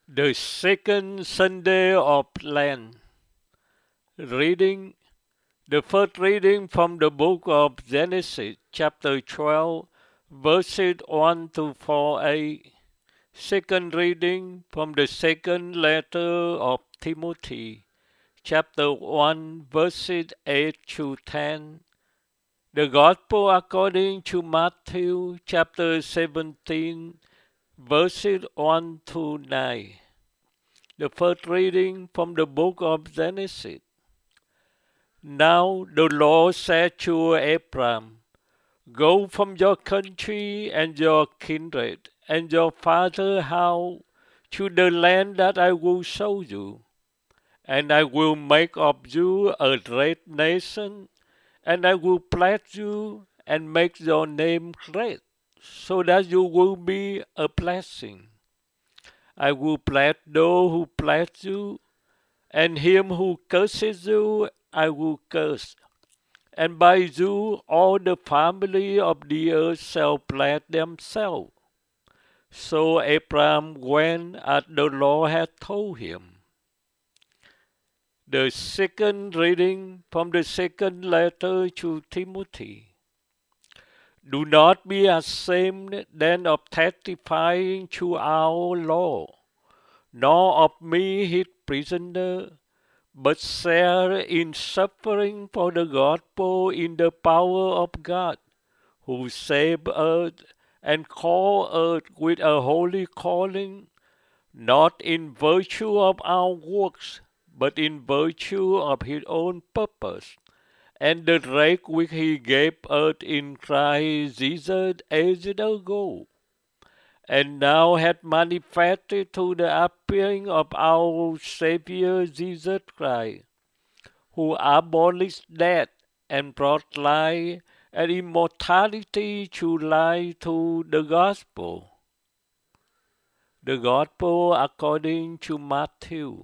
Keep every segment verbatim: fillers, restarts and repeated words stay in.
The second Sunday of Lent. Reading the first reading from the book of Genesis, chapter twelve, verses one to four a. Second reading from the second letter of Timothy, chapter one, verses eight to ten. The Gospel according to Matthew, chapter seventeen, verses one to nine. The first reading from the book of Genesis. Now the Lord said to Abram, Go from your country and your kindred and your father's house to the land that I will show you, and I will make of you a great nation, and I will bless you and make your name great, so that you will be a blessing. I will bless those who bless you, and him who curses you I will curse. And by you all the family of the earth shall bless themselves. So Abraham went as the Lord had told him. The second reading from the second letter to Timothy. Do not be ashamed then of testifying to our Lord, nor of me his prisoner, but share in suffering for the gospel in the power of God, who saved us and called us with a holy calling, not in virtue of our works, but in virtue of his own purpose, and the grace which he gave us in Christ Jesus ages ago, and now hath manifested to the appearing of our Saviour Jesus Christ, who abolished death and brought life and immortality to life through the gospel. The gospel according to Matthew.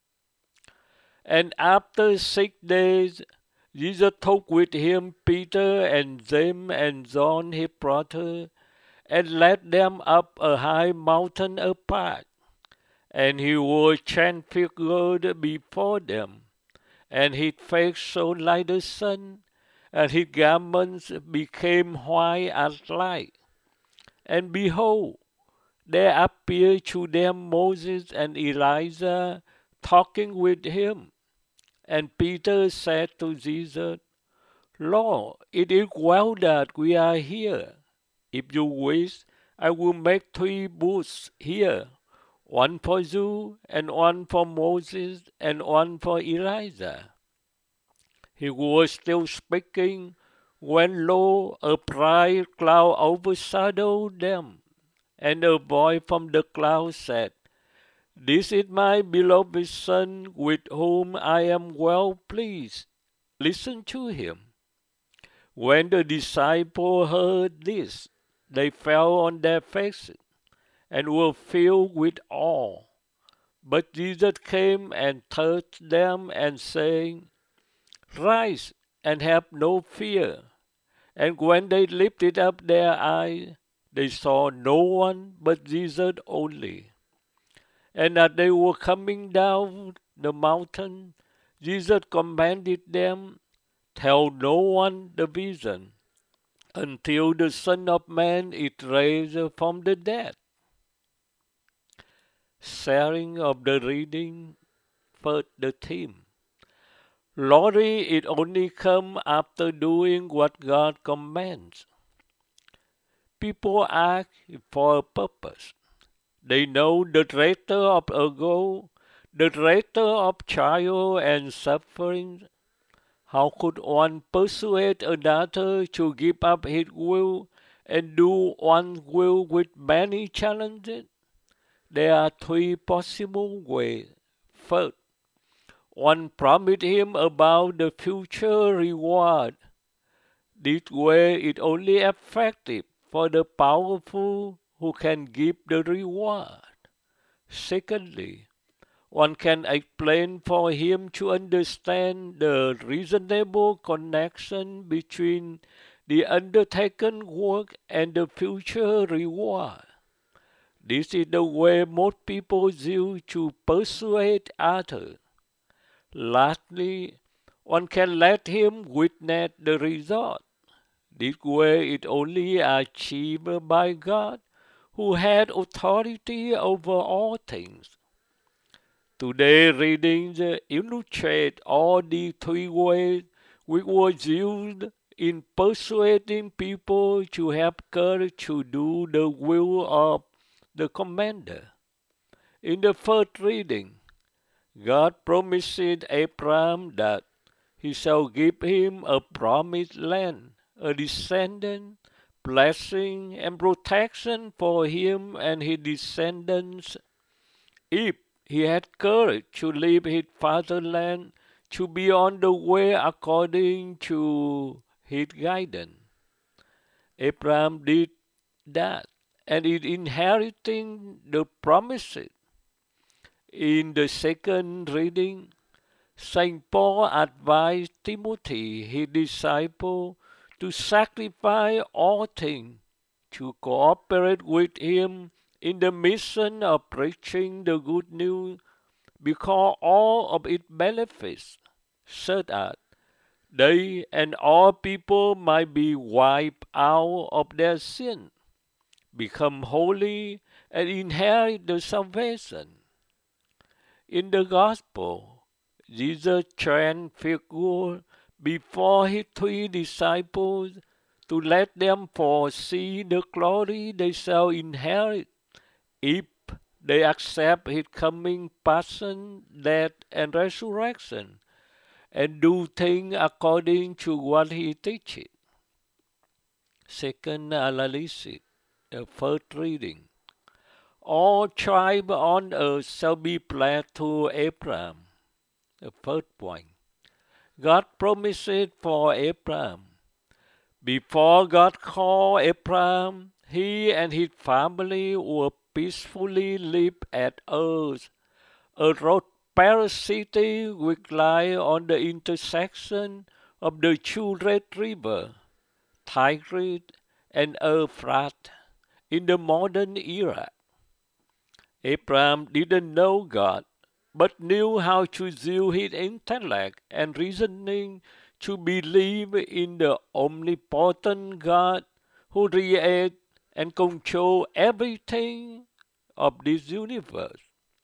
And after six days, Jesus took with him Peter and James and John his brother, and led them up a high mountain apart. And he was transfigured before them, and his face shone like the sun, and his garments became white as light. And behold, there appeared to them Moses and Elijah talking with him. And Peter said to Jesus, Lord, it is well that we are here. If you wish, I will make three booths here, one for you, and one for Moses, and one for Elijah. He was still speaking when, lo, a bright cloud overshadowed them, and a voice from the cloud said, This is my beloved Son, with whom I am well pleased. Listen to him. When the disciples heard this, they fell on their faces and were filled with awe. But Jesus came and touched them and saying, Rise and have no fear. And when they lifted up their eyes, they saw no one but Jesus only. And as they were coming down the mountain, Jesus commanded them, Tell no one the vision, until the Son of Man is raised from the dead. Sharing of the reading, first the theme. Glory it only comes after doing what God commands. People act for a purpose. They know the greater of a goal, the greater of trial and suffering. How could one persuade another to give up his will and do one's will with many challenges? There are three possible ways. First, one promised him about the future reward. This way is only effective for the powerful who can give the reward. Secondly, one can explain for him to understand the reasonable connection between the undertaken work and the future reward. This is the way most people use to persuade others. Lastly, one can let him witness the result. This way is only achieved by God, who had authority over all things. Today's readings illustrate all the three ways which was used in persuading people to have courage to do the will of the commander. In the first reading, God promised Abraham that he shall give him a promised land, a descendant, blessing, and protection for him and his descendants if he had courage to leave his fatherland to be on the way according to his guidance. Abraham did that, and is inheriting the promises. In the second reading, Saint Paul advised Timothy, his disciple, to sacrifice all things, to cooperate with him in the mission of preaching the good news, because all of its benefits, such as they and all people might be wiped out of their sin, become holy, and inherit the salvation. In the Gospel, Jesus transfigured before his three disciples to let them foresee the glory they shall inherit if they accept his coming passion, death, and resurrection, and do things according to what he teaches. Second analysis, the first reading. All tribes on earth shall be blessed to Abraham. The first point. God promised for Abraham. Before God called Abraham, he and his family would peacefully live at Uz, a prosperous city which lies on the intersection of the two Red Rivers, Tigris and Euphrates, in the modern era. Abraham didn't know God, but knew how to use his intellect and reasoning to believe in the omnipotent God who creates and controls everything of this universe.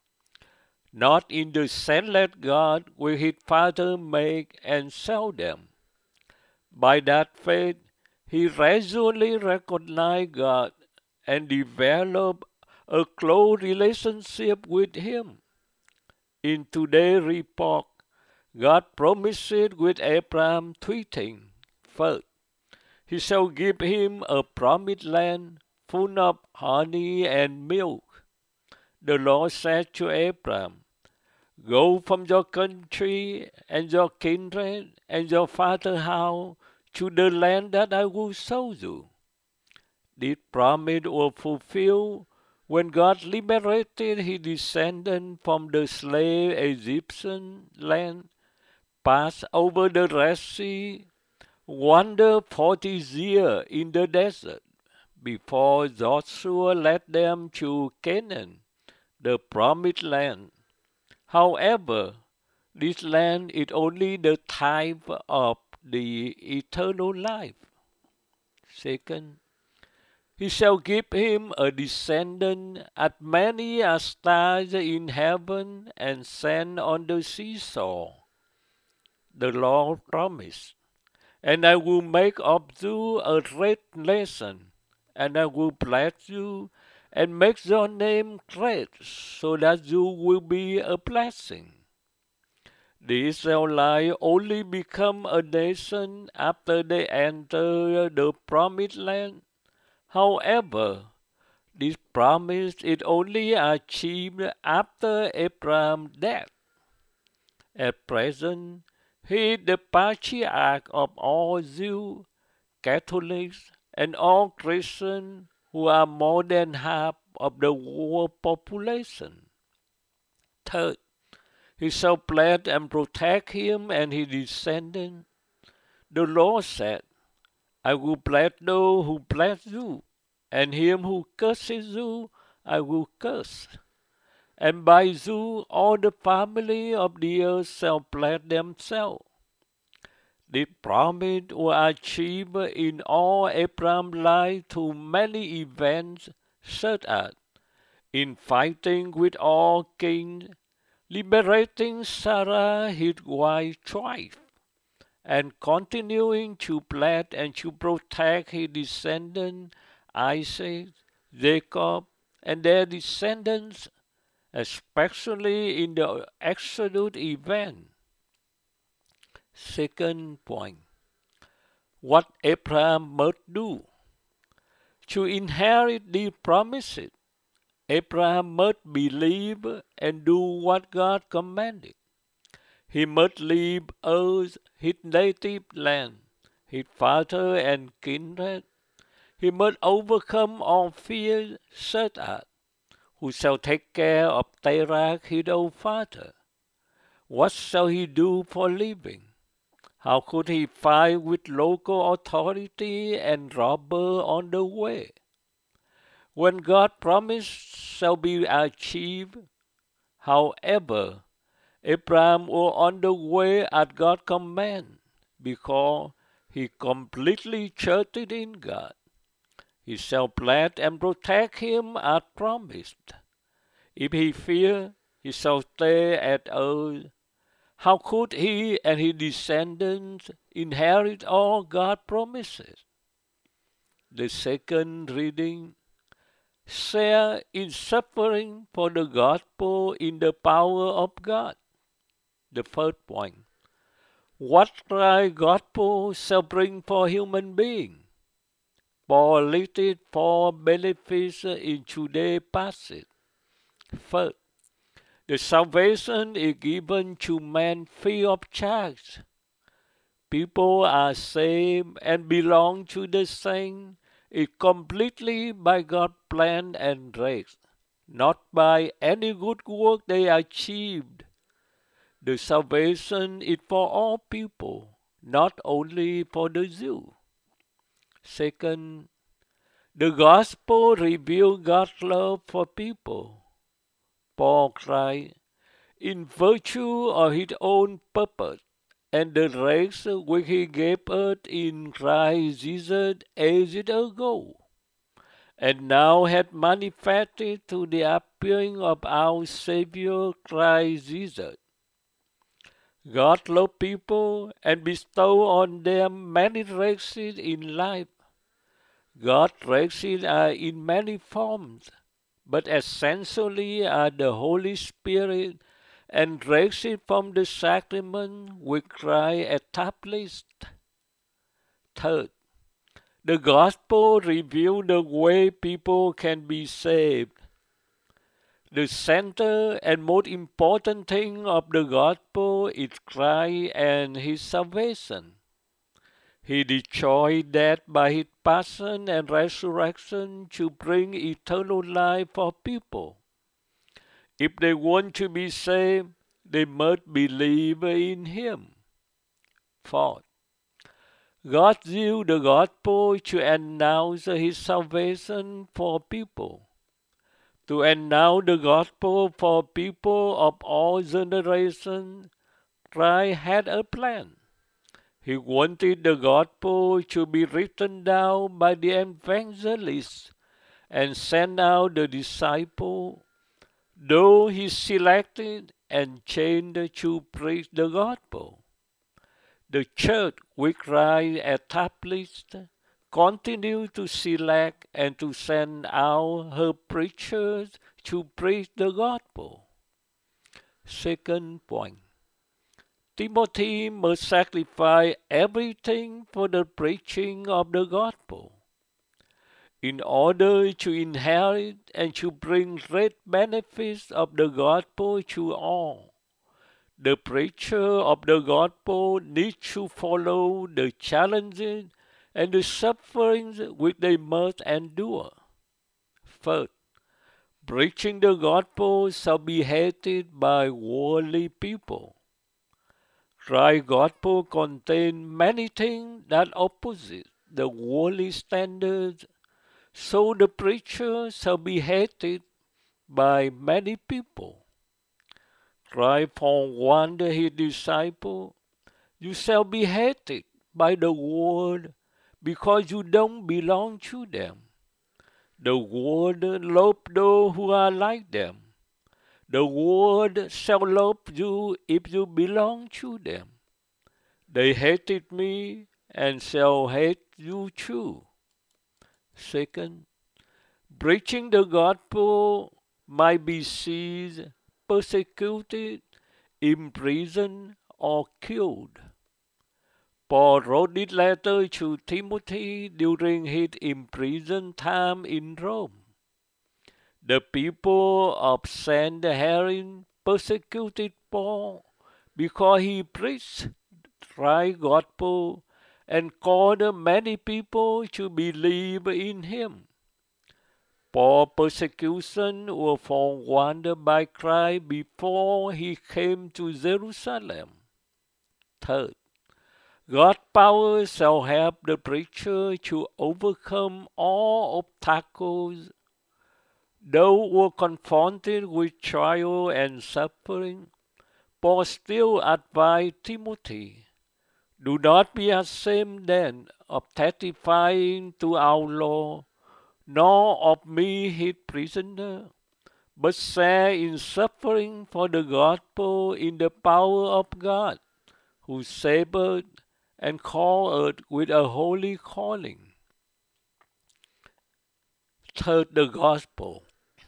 Not in the senseless God will his father make and sell them. By that faith, he gradually recognized God and developed a close relationship with him. In today's report, God promised with Abraham three things. First, he shall give him a promised land full of honey and milk. The Lord said to Abraham, "Go from your country and your kindred and your father's house to the land that I will show you." This promise was fulfilled when God liberated his descendants from the slave Egyptian land, passed over the Red Sea, wandered forty years in the desert, before Joshua led them to Canaan, the promised land. However, this land is only the type of the eternal life. Second, he shall give him a descendant as many as stars in heaven and sand on the seashore. The Lord promised, "And I will make of you a great nation, and I will bless you and make your name great, so that you will be a blessing." The Israelites only become a nation after they enter the promised land. However, this promise is only achieved after Abraham's death. At present, he is the patriarch of all Jews, Catholics, and all Christians who are more than half of the world population. Third, he shall bless and protect him and his descendants. The Lord said, "I will bless those who bless you, and him who curses you, I will curse. And by you all the family of the earth shall bless themselves. This promise was achieved in all Abraham's life through many events, such as in fighting with all kings, liberating Sarah his wife, and continuing to bless and to protect his descendants, Isaac, Jacob, and their descendants, especially in the Exodus event. Second point, what Abraham must do. To inherit these promises, Abraham must believe and do what God commanded. He must leave Earth, his native land, his father and kindred. He must overcome all fears, such as, who shall take care of Terah, his old father? What shall he do for living? How could he fight with local authority and robber on the way? When God's promise shall be achieved, however, Abraham was on the way at God's command because he completely trusted in God. He shall bless and protect him as promised. If he fear, he shall stay at earth. How could he and his descendants inherit all God's promises? The second reading, share in suffering for the gospel in the power of God. The third point, what right gospel shall bring for human beings? Paul listed four benefits in today's passage. First, the salvation is given to man free of charge. People are saved and belong to the saints is completely by God's plan and grace, not by any good work they achieved. The salvation is for all people, not only for the Jews. Second, the gospel reveals God's love for people. Paul cried, in virtue of his own purpose and the grace which he gave us in Christ Jesus ages ago, and now hath manifested to the appearing of our Savior Christ Jesus. God loved people and bestowed on them many graces in life. God's graces are in many forms, but essentially are the Holy Spirit and graces from the sacrament which Christ established. Third, the gospel reveals the way people can be saved. The center and most important thing of the gospel is Christ and his salvation. He destroyed death by his passion and resurrection to bring eternal life for people. If they want to be saved, they must believe in him. Fourth, God used the gospel to announce his salvation for people. To announce the gospel for people of all generations, Christ had a plan. He wanted the gospel to be written down by the evangelists and sent out the disciples, though he selected and changed to preach the gospel. The church which Christ established continued to select and to send out her preachers to preach the gospel. Second point, Timothy must sacrifice everything for the preaching of the gospel. In order to inherit and to bring great benefits of the gospel to all, the preacher of the gospel needs to follow the challenges and the sufferings which they must endure. First, preaching the gospel shall be hated by worldly people. Christ's gospel contains many things that oppose the worldly standards, so the preacher shall be hated by many people. Christ forewarned his disciples, you shall be hated by the world because you don't belong to them. The world loves those who are like them. The world shall love you if you belong to them. They hated me and shall hate you too. Second, preaching the gospel might be seized, persecuted, imprisoned, or killed. Paul wrote this letter to Timothy during his imprisoned time in Rome. The people of Sanhedrin persecuted Paul because he preached the right gospel and called many people to believe in him. Paul's persecution was forewarned by Christ before he came to Jerusalem. Third, God's power shall help the preacher to overcome all obstacles. Though were confronted with trial and suffering, Paul still advised Timothy, do not be ashamed then of testifying to our Lord, nor of me his prisoner, but share in suffering for the gospel in the power of God, who saved us and called us with a holy calling. Third, the gospel.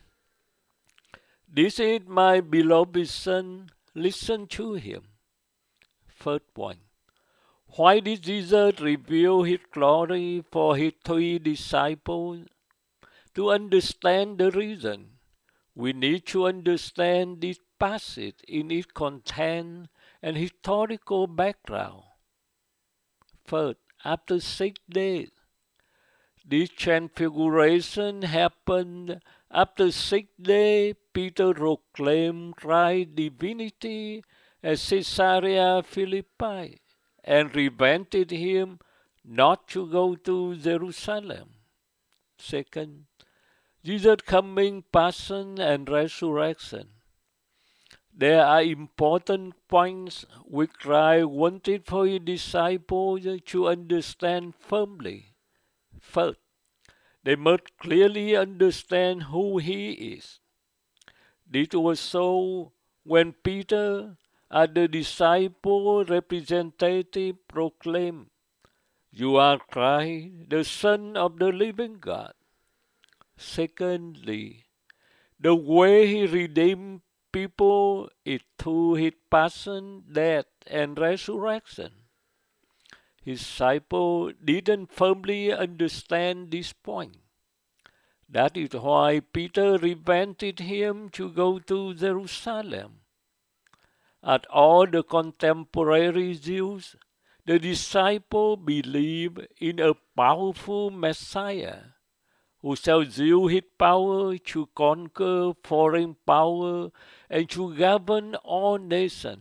This is my beloved Son, listen to him. First point. Why did Jesus reveal his glory for his three disciples? To understand the reason, we need to understand this passage in its content and historical background. First, after six days, this transfiguration happened after six days. Peter proclaimed Christ's divinity at Caesarea Philippi and prevented him not to go to Jerusalem. Second, Jesus' coming, passion, and resurrection. There are important points which Christ wanted for his disciples to understand firmly. First, they must clearly understand who he is. This was so when Peter, as the disciple representative, proclaimed, you are Christ, the Son of the living God. Secondly, the way he redeemed people is through his passion, death, and resurrection. His disciples didn't firmly understand this point. That is why Peter prevented him to go to Jerusalem. As all the contemporary Jews, the disciples believed in a powerful Messiah who shall use his power to conquer foreign power and to govern all nations.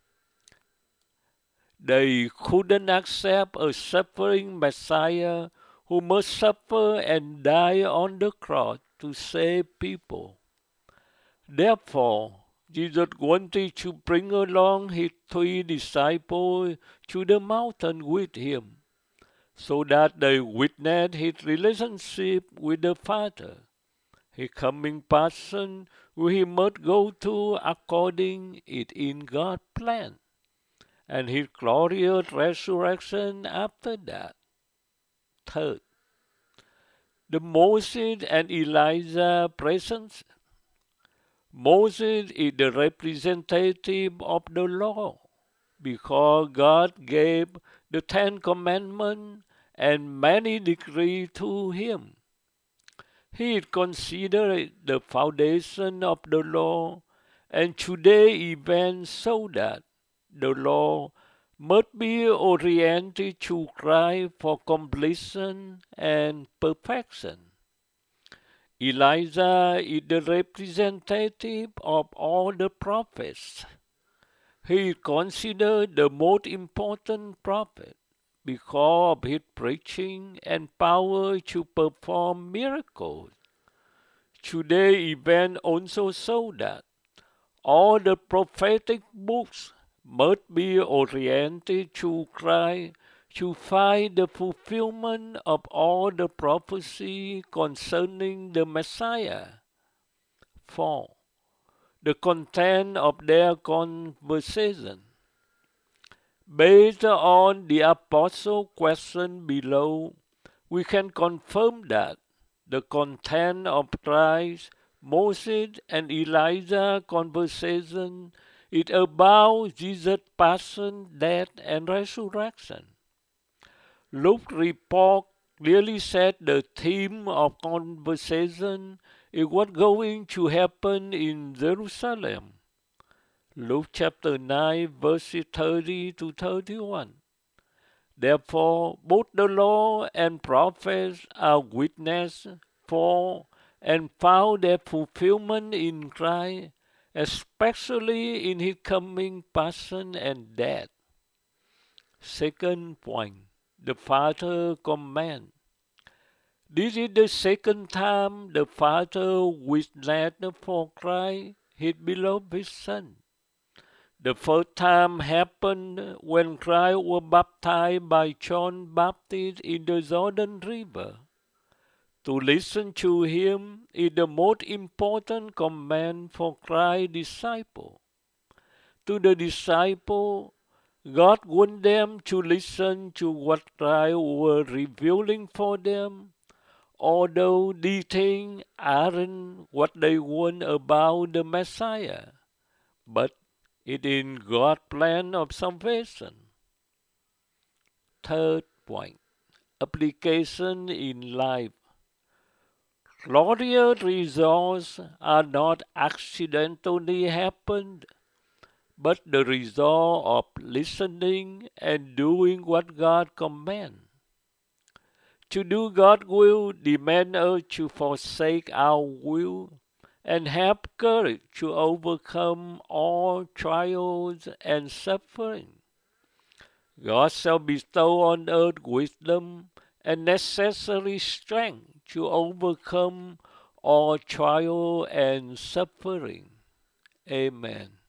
They couldn't accept a suffering Messiah who must suffer and die on the cross to save people. Therefore, Jesus wanted to bring along his three disciples to the mountain with him, so that they witness his relationship with the Father, his coming passion, where he must go to according it in God's plan, and his glorious resurrection after that. Third, the Moses and Elijah presence. Moses is the representative of the law, because God gave the Ten Commandments and many decrees to him. He is considered the foundation of the law, and today's events show that the law must be oriented to Christ for completion and perfection. Elijah is the representative of all the prophets. He is considered the most important prophet because of his preaching and power to perform miracles. Today's event also show that all the prophetic books must be oriented to Christ to find the fulfillment of all the prophecy concerning the Messiah. four. The content of their conversation. Based on the apostle question below, we can confirm that the content of Christ, Moses, and Elijah's conversation is about Jesus' passion, death, and resurrection. Luke's report clearly said the theme of conversation is what's going to happen in Jerusalem. Luke chapter nine, verses thirty to thirty-one. Therefore, both the law and prophets are witness for and found their fulfillment in Christ, especially in his coming passion and death. Second point, the Father command. This is the second time the Father witnessed for Christ, his beloved Son. The first time happened when Christ was baptized by John Baptist in the Jordan River. To listen to him is the most important command for Christ's disciples. To the disciples, God wanted them to listen to what Christ was revealing for them, although these things aren't what they want about the Messiah, but it is God's plan of salvation. Third point, application in life. Glorious results are not accidentally happened, but the result of listening and doing what God commands. To do God's will demands us to forsake our will and have courage to overcome all trials and suffering. God shall bestow on earth wisdom and necessary strength to overcome all trial and suffering. Amen.